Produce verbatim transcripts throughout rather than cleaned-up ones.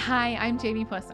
Hi, I'm Jamie Pusso.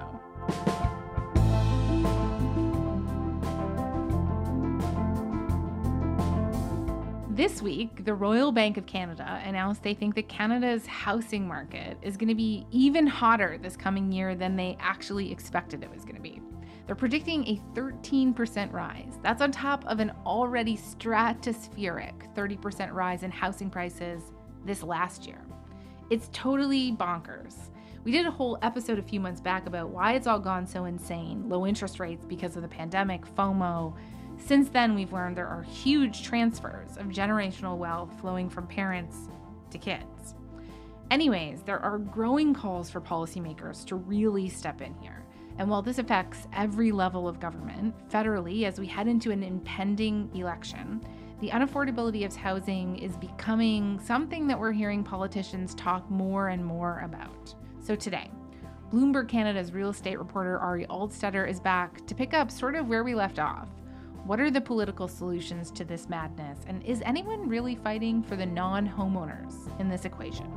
This week, the Royal Bank of Canada announced they think that Canada's housing market is going to be even hotter this coming year than they actually expected it was going to be. They're predicting a thirteen percent rise. That's on top of an already stratospheric thirty percent rise in housing prices this last year. It's totally bonkers. We did a whole episode a few months back about why it's all gone so insane, low interest rates because of the pandemic, FOMO. Since then, we've learned there are huge transfers of generational wealth flowing from parents to kids. Anyways, there are growing calls for policymakers to really step in here. And while this affects every level of government, federally, as we head into an impending election, the unaffordability of housing is becoming something that we're hearing politicians talk more and more about. So today, Bloomberg Canada's real estate reporter Ari Alstetter is back to pick up sort of where we left off. What are the political solutions to this madness? And is anyone really fighting for the non-homeowners in this equation?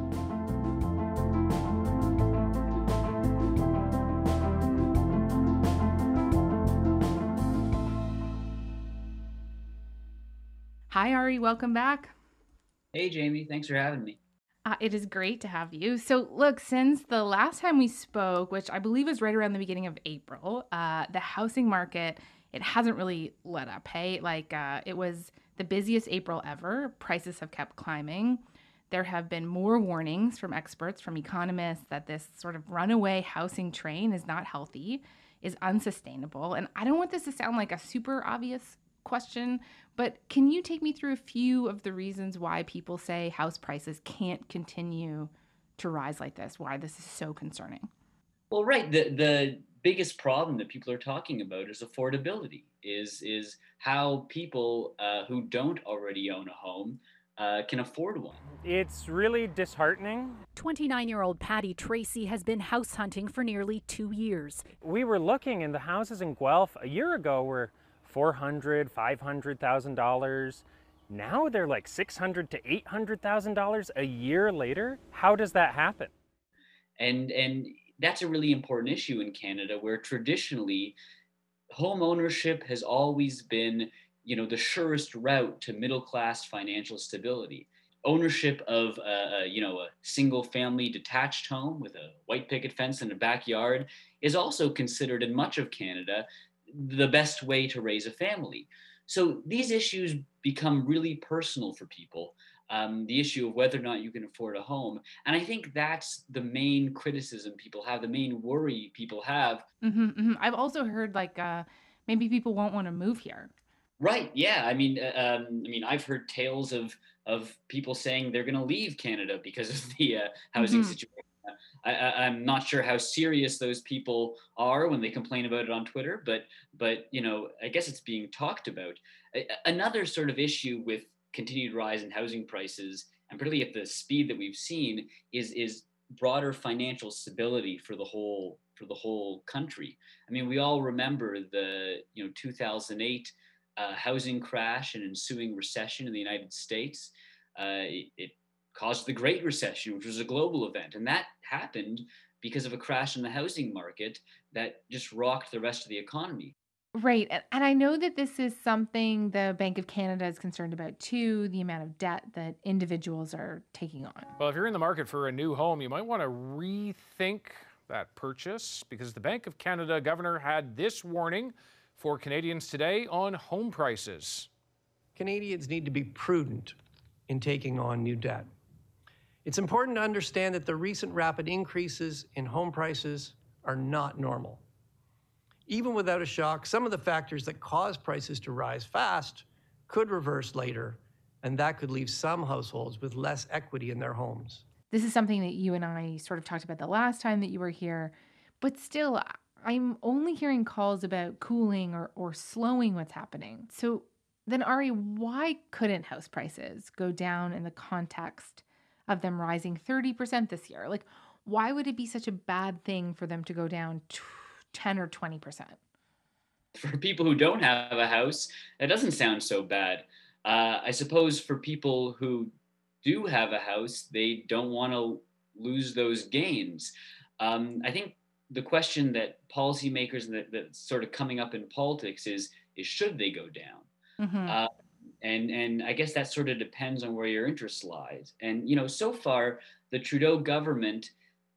Hi, Ari. Welcome back. Hey, Jamie. Thanks for having me. Uh, it is great to have you. So look, since the last time we spoke, which I believe was right around the beginning of April, uh, the housing market, it hasn't really let up, hey? Like uh, it was the busiest April ever. Prices have kept climbing. There have been more warnings from experts, from economists, that this sort of runaway housing train is not healthy, is unsustainable. And I don't want this to sound like a super obvious question, but can you take me through a few of the reasons why people say house prices can't continue to rise like this, why this is so concerning? Well, right. The the biggest problem that people are talking about is affordability, is is how people uh, who don't already own a home uh, can afford one. It's really disheartening. twenty-nine-year-old Patty Tracy has been house hunting for nearly two years. We were looking, and the houses in Guelph a year ago were four hundred thousand dollars, five hundred thousand dollars. Now they're like six hundred thousand dollars to eight hundred thousand dollars a year later. How does that happen? And and that's a really important issue in Canada, where traditionally home ownership has always been, you know, the surest route to middle class financial stability. Ownership of a, a you know a single family detached home with a white picket fence and a backyard is also considered in much of Canada the best way to raise a family. So these issues become really personal for people. Um, the issue of whether or not you can afford a home. And I think that's the main criticism people have, the main worry people have. Mm-hmm, mm-hmm. I've also heard like uh, maybe people won't want to move here. Right. Yeah. I mean, uh, um, I mean, I've heard tales of of people saying they're going to leave Canada because of the uh, housing Mm-hmm. situation. I, I, I'm not sure how serious those people are when they complain about it on Twitter, but but you know, I guess it's being talked about. A- Another sort of issue with continued rise in housing prices, and particularly at the speed that we've seen, is is broader financial stability for the whole for the whole country. I mean, we all remember the you know two thousand eight uh, housing crash and ensuing recession in the United States. Uh, it, it caused the Great Recession, which was a global event. And that happened because of a crash in the housing market that just rocked the rest of the economy. Right. And and I know that this is something the Bank of Canada is concerned about too, the amount of debt that individuals are taking on. Well, if you're in the market for a new home, you might want to rethink that purchase, because the Bank of Canada governor had this warning for Canadians today on home prices. Canadians need to be prudent in taking on new debt. It's important to understand that the recent rapid increases in home prices are not normal. Even without a shock, some of the factors that cause prices to rise fast could reverse later, and that could leave some households with less equity in their homes. This is something that you and I sort of talked about the last time that you were here, but still, I'm only hearing calls about cooling or, or slowing what's happening. So then, Ari, why couldn't house prices go down in the context of them rising thirty percent this year? Like, why would it be such a bad thing for them to go down ten or twenty percent? For people who don't have a house, that doesn't sound so bad. Uh, I suppose for people who do have a house, they don't want to lose those gains. Um, I think the question that policymakers and that, that's sort of coming up in politics is is should they go down? Mm-hmm. Uh, and and I guess that sort of depends on where your interest lies. And you know, so far the Trudeau government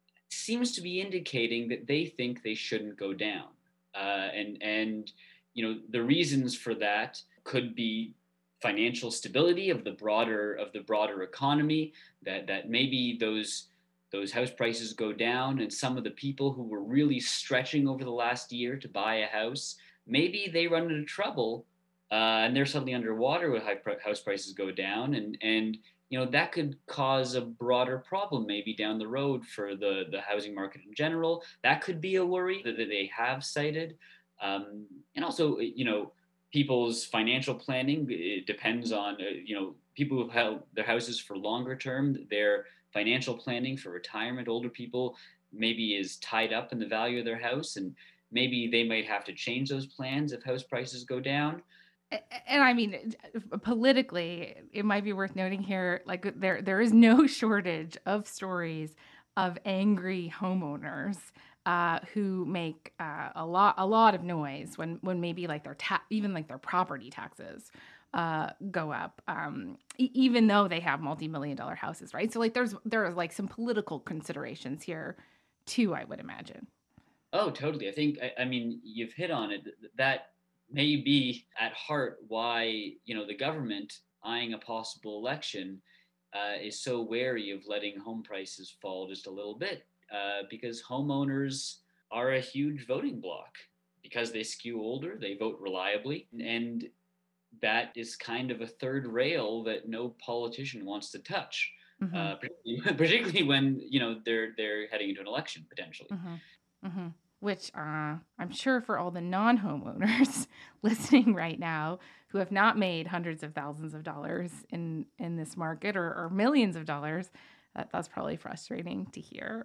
seems to be indicating that they think they shouldn't go down. Uh, and and you know, the reasons for that could be financial stability of the broader of the broader economy. That that maybe those those house prices go down, and some of the people who were really stretching over the last year to buy a house, maybe they run into trouble, uh, and they're suddenly underwater when high house prices go down, and and you know, that could cause a broader problem maybe down the road for the the housing market in general. That could be a worry that, that they have cited, um, and also you know, people's financial planning. It depends on uh, you know, people who've held their houses for longer term. Their financial planning for retirement, older people, maybe is tied up in the value of their house, and maybe they might have to change those plans if house prices go down. And I mean, politically, it might be worth noting here, like there there is no shortage of stories of angry homeowners uh, who make uh, a lot a lot of noise when when maybe like their ta- even like their property taxes uh, go up, um, e- even though they have multi-million dollar houses, right? So like there's there's like some political considerations here too, I would imagine. Oh, totally. I think I, I mean you've hit on it. That may be at heart why you know, the government eyeing a possible election uh, is so wary of letting home prices fall just a little bit, uh, because homeowners are a huge voting bloc because they skew older, they vote reliably, and that is kind of a third rail that no politician wants to touch, Mm-hmm. uh, particularly, particularly when you know, they're they're heading into an election potentially. Mm-hmm. Mm-hmm. Which uh, I'm sure for all the non-homeowners listening right now who have not made hundreds of thousands of dollars in, in this market, or, or millions of dollars, that, that's probably frustrating to hear.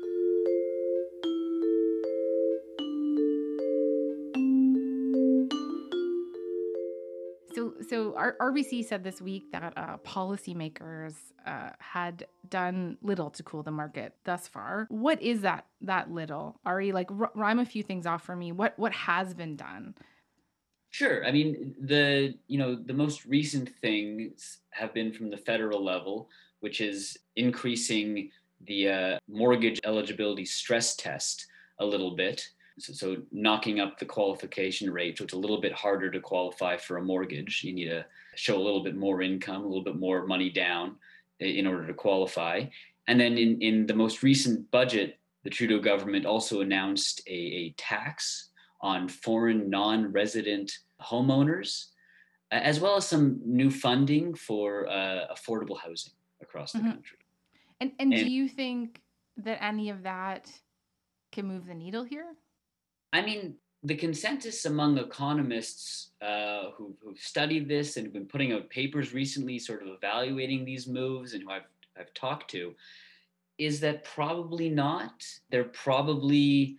So, so R- RBC said this week that uh, policymakers uh, had done little to cool the market thus far. What is that? That little, Ari? Like, r- rhyme a few things off for me. What what has been done? Sure. I mean, the you know, the most recent things have been from the federal level, which is increasing the uh, mortgage eligibility stress test a little bit. So, so knocking up the qualification rate, so it's a little bit harder to qualify for a mortgage. You need to show a little bit more income, a little bit more money down in order to qualify. And then in, in the most recent budget, the Trudeau government also announced a, a tax on foreign non-resident homeowners, as well as some new funding for uh, affordable housing across the Mm-hmm. country. And, and And do you think that any of that can move the needle here? I mean, the consensus among economists uh, who've, who've studied this and have been putting out papers recently, sort of evaluating these moves, and who I've I've talked to, is that probably not. They're probably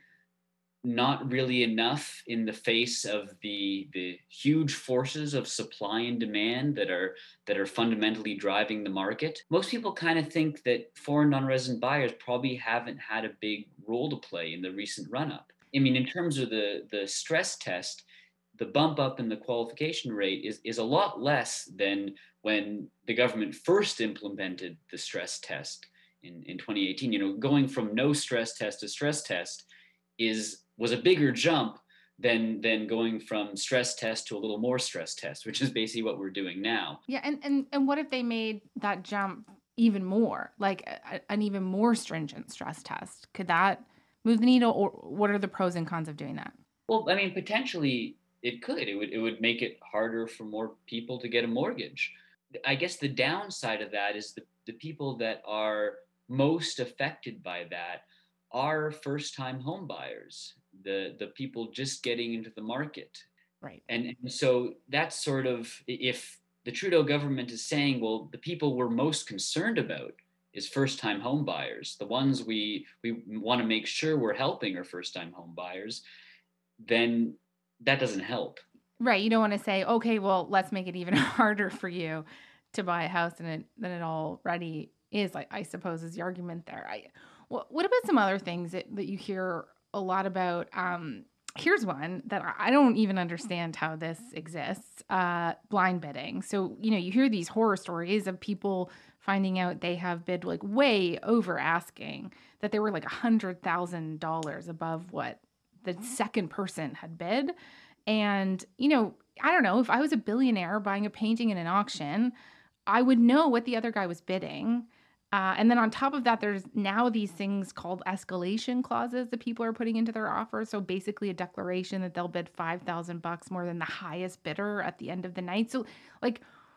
not really enough in the face of the the huge forces of supply and demand that are that are fundamentally driving the market. Most people kind of think that foreign non-resident buyers probably haven't had a big role to play in the recent run-up. I mean, in terms of the the stress test, the bump up in the qualification rate is is a lot less than when the government first implemented the stress test in, in twenty eighteen. You know, going from no stress test to stress test is was a bigger jump than than going from stress test to a little more stress test, which is basically what we're doing now. Yeah, and and and what if they made that jump even more, like a, an even more stringent stress test? Could that move the needle, or what are the pros and cons of doing that? Well, I mean, potentially it could. It would it would make it harder for more people to get a mortgage. I guess the downside of that is the, the people that are most affected by that are first-time home buyers, the the people just getting into the market. Right. And, and so that's sort of, if the Trudeau government is saying, well, the people we're most concerned about is first-time home buyers, the ones we we want to make sure we're helping are first-time home buyers, then that doesn't help. Right. You don't want to say, okay, well, let's make it even harder for you to buy a house than it than it already is, I, I suppose, is the argument there. I, well, what about some other things that, that you hear a lot about? Um, here's one that I don't even understand how this exists, uh, blind bidding. So, you know, you hear these horror stories of people finding out they have bid like way over asking, that they were like one hundred thousand dollars above what the second person had bid. And, you know, I don't know, if I was a billionaire buying a painting in an auction, I would know what the other guy was bidding. Uh, and then on top of that, there's now these things called escalation clauses that people are putting into their offers. So basically a declaration that they'll bid five thousand bucks more than the highest bidder at the end of the night. So like,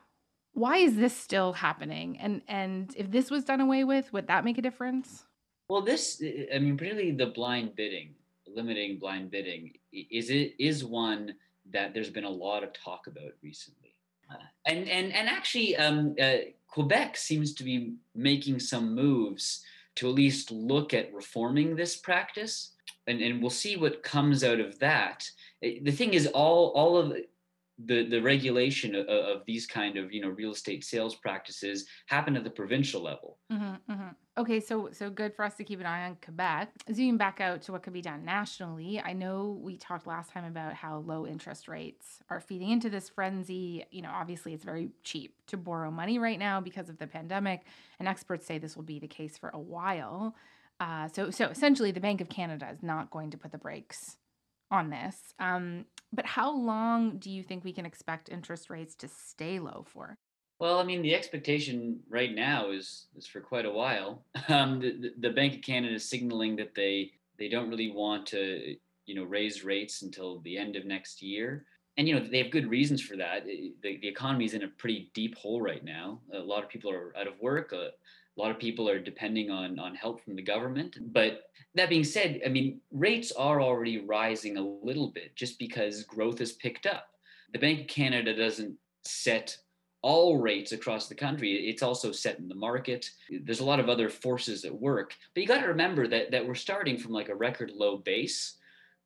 why is this still happening? And and if this was done away with, would that make a difference? Well, this, I mean, really the blind bidding, limiting blind bidding, is it is one that there's been a lot of talk about recently. Uh, and, and, and actually, um, uh, Quebec seems to be making some moves to at least look at reforming this practice. And, and we'll see what comes out of that. The thing is, all, all of the, the regulation of, of these kind of, you know, real estate sales practices happen at the provincial level. Mm-hmm, mm-hmm. Okay, so so good for us to keep an eye on Quebec. Zooming back out to what could be done nationally, I know we talked last time about how low interest rates are feeding into this frenzy. You know, obviously it's very cheap to borrow money right now because of the pandemic, and experts say this will be the case for a while. Uh, so so essentially, the Bank of Canada is not going to put the brakes on this. Um, but how long do you think we can expect interest rates to stay low for? Well, I mean, the expectation right now is is for quite a while. Um, the, the, the Bank of Canada is signaling that they they don't really want to, you know, raise rates until the end of next year. And, you know, they have good reasons for that. The, the economy is in a pretty deep hole right now. A lot of people are out of work. A, a lot of people are depending on, on help from the government. But that being said, I mean, rates are already rising a little bit just because growth has picked up. The Bank of Canada doesn't set all rates across the country. It's also set in the market. There's a lot of other forces at work. But you got to remember that, that we're starting from like a record low base.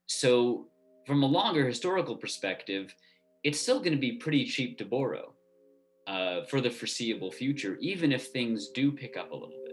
So from a longer historical perspective, it's still going to be pretty cheap to borrow uh, for the foreseeable future, even if things do pick up a little bit.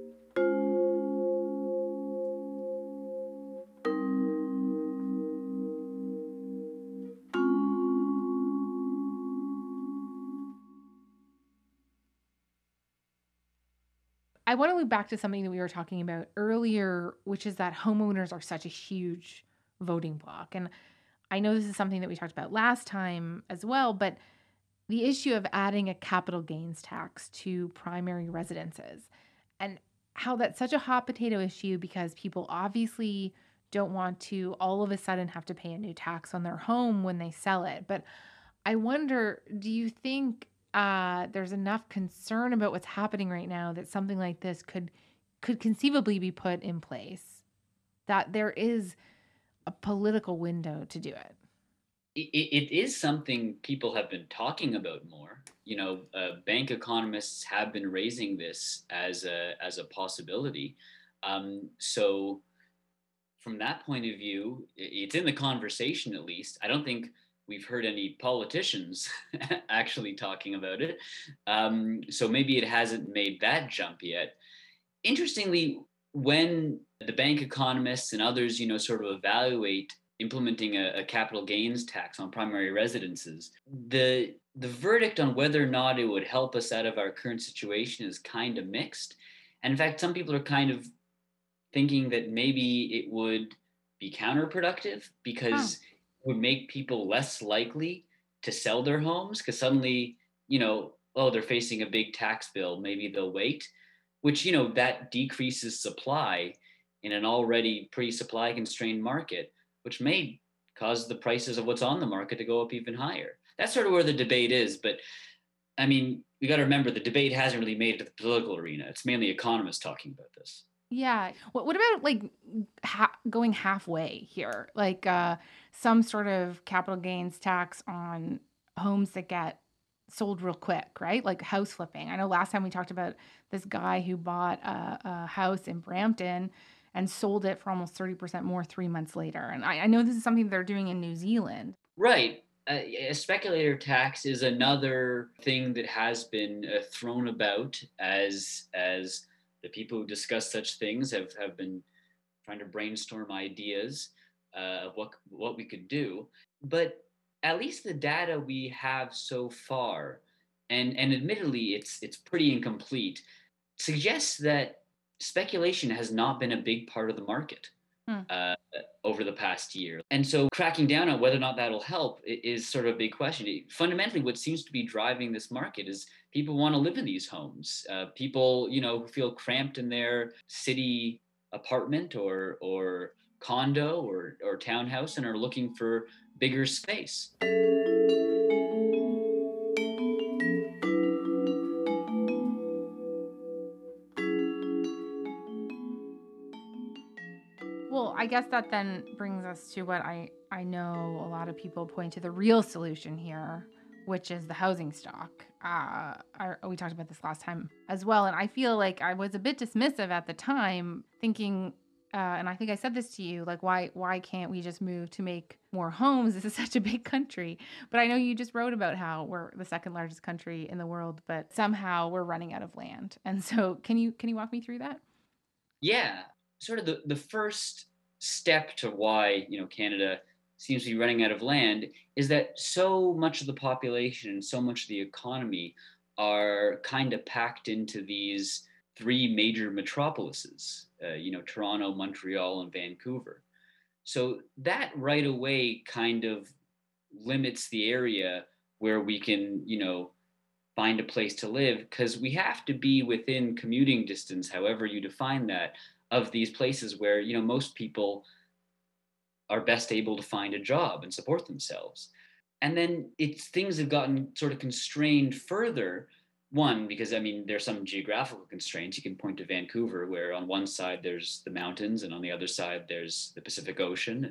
I want to loop back to something that we were talking about earlier, which is that homeowners are such a huge voting bloc. And I know this is something that we talked about last time as well, but the issue of adding a capital gains tax to primary residences and how that's such a hot potato issue because people obviously don't want to all of a sudden have to pay a new tax on their home when they sell it. But I wonder, do you think uh, there's enough concern about what's happening right now that something like this could could conceivably be put in place, that there is a political window to do it? It, it is something people have been talking about more. You know, uh, bank economists have been raising this as a as a possibility. Um, so from that point of view, it's in the conversation at least. I don't think we've heard any politicians actually talking about it. Um, so maybe it hasn't made that jump yet. Interestingly, when the bank economists and others, you know, sort of evaluate implementing a, a capital gains tax on primary residences, the the verdict on whether or not it would help us out of our current situation is kind of mixed. And in fact, some people are kind of thinking that maybe it would be counterproductive because oh. it would make people less likely to sell their homes because suddenly, you know, oh, they're facing a big tax bill, maybe they'll wait, which, you know, that decreases supply in an already pretty supply constrained market, which may cause the prices of what's on the market to go up even higher. That's sort of where the debate is. But I mean, we got to remember the debate hasn't really made it to the political arena. It's mainly economists talking about this. Yeah. What, what about like ha- going halfway here? Like uh, some sort of capital gains tax on homes that get sold real quick, right? Like house flipping. I know last time we talked about this guy who bought a, a house in Brampton and sold it for almost thirty percent more three months later. And I, I know this is something they're doing in New Zealand. Right. Uh, a speculator tax is another thing that has been uh, thrown about as as the people who discuss such things have, have been trying to brainstorm ideas uh, of what what we could do. But at least the data we have so far, and and admittedly it's it's pretty incomplete, suggests that speculation has not been a big part of the market. Hmm. Uh, over the past year. And so cracking down on whether or not that'll help is sort of a big question. It, fundamentally, what seems to be driving this market is people want to live in these homes. Uh, people, you know, who feel cramped in their city apartment or or condo or, or townhouse and are looking for bigger space. Well, I guess that then brings us to what I, I know a lot of people point to the real solution here, which is the housing stock. Uh, I, we talked about this last time as well. And I feel like I was a bit dismissive at the time, thinking, uh, and I think I said this to you, like, why why can't we just move to make more homes? This is such a big country. But I know you just wrote about how we're the second largest country in the world, but somehow we're running out of land. And so can you can you walk me through that? Yeah, sort of the, the first step to why, you know, Canada seems to be running out of land is that so much of the population and so much of the economy are kind of packed into these three major metropolises, uh, you know, Toronto, Montreal, and Vancouver. So that right away kind of limits the area where we can, you know, find a place to live, because we have to be within commuting distance, however you define that, of these places where, you know, most people are best able to find a job and support themselves. And then it's things have gotten sort of constrained further. One, because I mean, there's some geographical constraints. You can point to Vancouver, where on one side there's the mountains, and on the other side there's the Pacific Ocean,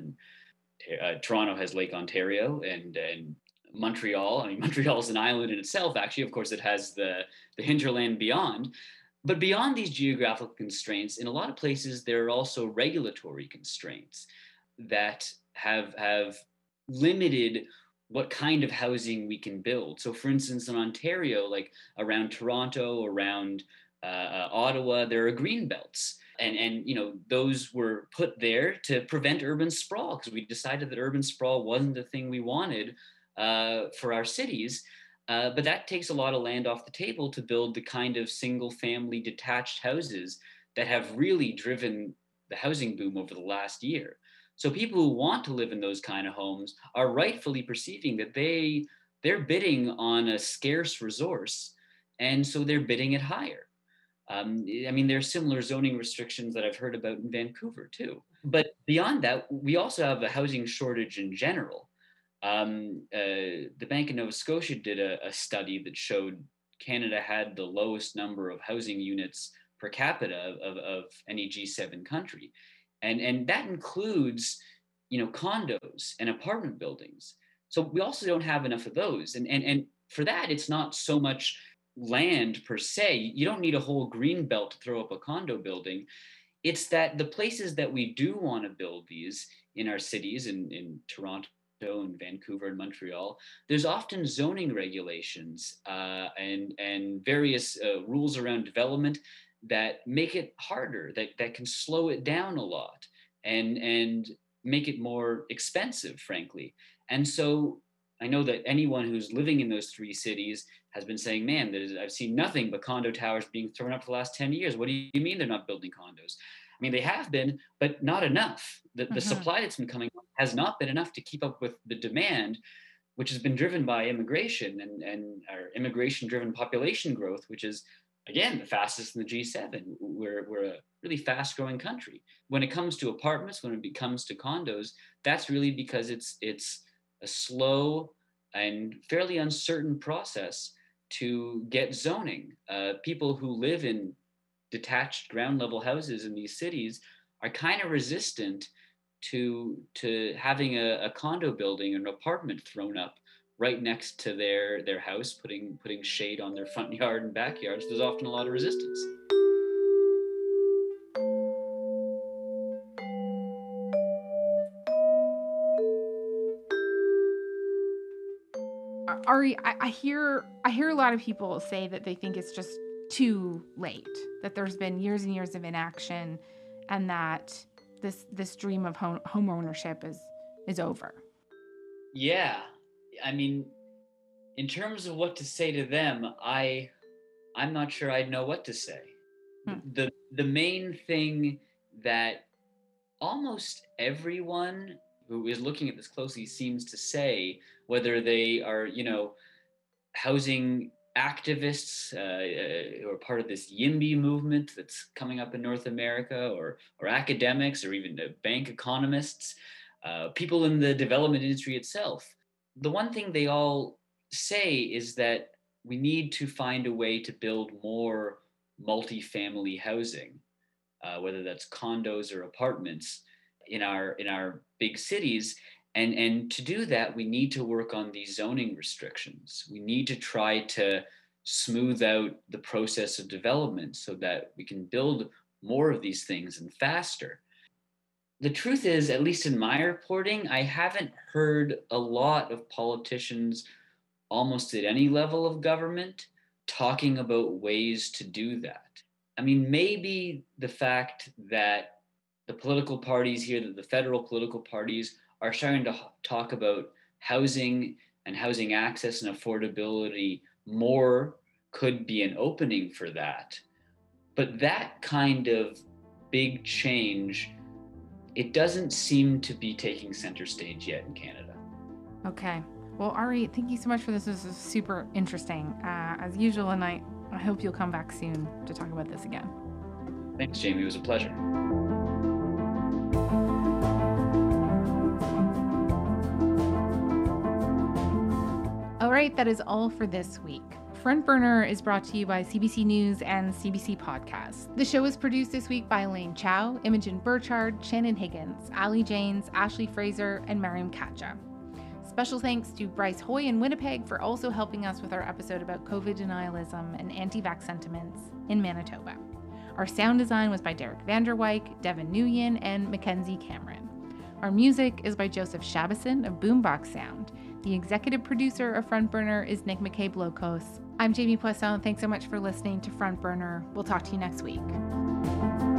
and uh, Toronto has Lake Ontario, and and Montreal. I mean, Montreal is an island in itself. Actually, of course, it has the the hinterland beyond. But beyond these geographical constraints, in a lot of places there are also regulatory constraints that have have limited what kind of housing we can build. So, for instance, in Ontario, like around Toronto, around uh, uh, Ottawa, there are green belts. And, and you know, those were put there to prevent urban sprawl, because we decided that urban sprawl wasn't the thing we wanted uh, for our cities. Uh, but that takes a lot of land off the table to build the kind of single family detached houses that have really driven the housing boom over the last year. So people who want to live in those kind of homes are rightfully perceiving that they they're bidding on a scarce resource, and so they're bidding it higher. Um, I mean, there are similar zoning restrictions that I've heard about in Vancouver too. But beyond that, we also have a housing shortage in general. Um, uh, the Bank of Nova Scotia did a, a study that showed Canada had the lowest number of housing units per capita of, of any G seven country. And, and that includes, you know, condos and apartment buildings. So we also don't have enough of those. And, and, and for that, it's not so much land per se. You don't need a whole green belt to throw up a condo building. It's that the places that we do want to build these in our cities, in, in Toronto and Vancouver and Montreal, there's often zoning regulations uh, and, and various uh, rules around development that make it harder, that, that can slow it down a lot and, and make it more expensive, frankly. And so I know that anyone who's living in those three cities has been saying, man, I've seen nothing but condo towers being thrown up for the last ten years. What do you mean they're not building condos? I mean, they have been, but not enough. The, mm-hmm. the supply that's been coming has not been enough to keep up with the demand, which has been driven by immigration and, and our immigration-driven population growth, which is, again, the fastest in the G seven. We're, we're a really fast-growing country. When it comes to apartments, when it comes to condos, that's really because it's it's a slow and fairly uncertain process to get zoning. Uh, people who live in detached ground-level houses in these cities are kind of resistant to to having a, a condo building or an apartment thrown up right next to their their house, putting putting shade on their front yard and backyards. There's often a lot of resistance. Ari, I, I hear I hear a lot of people say that they think it's just too late, that there's been years and years of inaction, and that this this dream of home, home ownership is is over. Yeah, I mean, in terms of what to say to them, I I'm not sure I'd know what to say. Hmm. The the main thing that almost everyone who is looking at this closely seems to say, whether they are, you know, housing activists uh, who are part of this YIMBY movement that's coming up in North America, or or academics, or even uh, bank economists, uh, people in the development industry itself. The one thing they all say is that we need to find a way to build more multifamily housing, uh, whether that's condos or apartments in our in our big cities. And, and to do that, we need to work on these zoning restrictions. We need to try to smooth out the process of development so that we can build more of these things and faster. The truth is, at least in my reporting, I haven't heard a lot of politicians almost at any level of government talking about ways to do that. I mean, maybe the fact that the political parties here, that the federal political parties are starting to talk about housing and housing access and affordability more could be an opening for that. But that kind of big change, it doesn't seem to be taking center stage yet in Canada. Okay. Well, Ari, thank you so much for this. This is super interesting, uh, as usual, and I, I hope you'll come back soon to talk about this again. Thanks, Jamie. It was a pleasure. All right, that is all for this week. Front Burner is brought to you by C B C News and C B C Podcasts. The show is produced this week by Elaine Chow, Imogen Burchard, Shannon Higgins, Ali Janes, Ashley Fraser, and Mariam Katja. Special thanks to Bryce Hoy in Winnipeg for also helping us with our episode about COVID denialism and anti-vax sentiments in Manitoba. Our sound design was by Derek Vanderwyk, Devin Nguyen, and Mackenzie Cameron. Our music is by Joseph Shabison of Boombox Sound. The executive producer of Front Burner is Nick McCabe-Locos. I'm Jamie Poisson. Thanks so much for listening to Front Burner. We'll talk to you next week.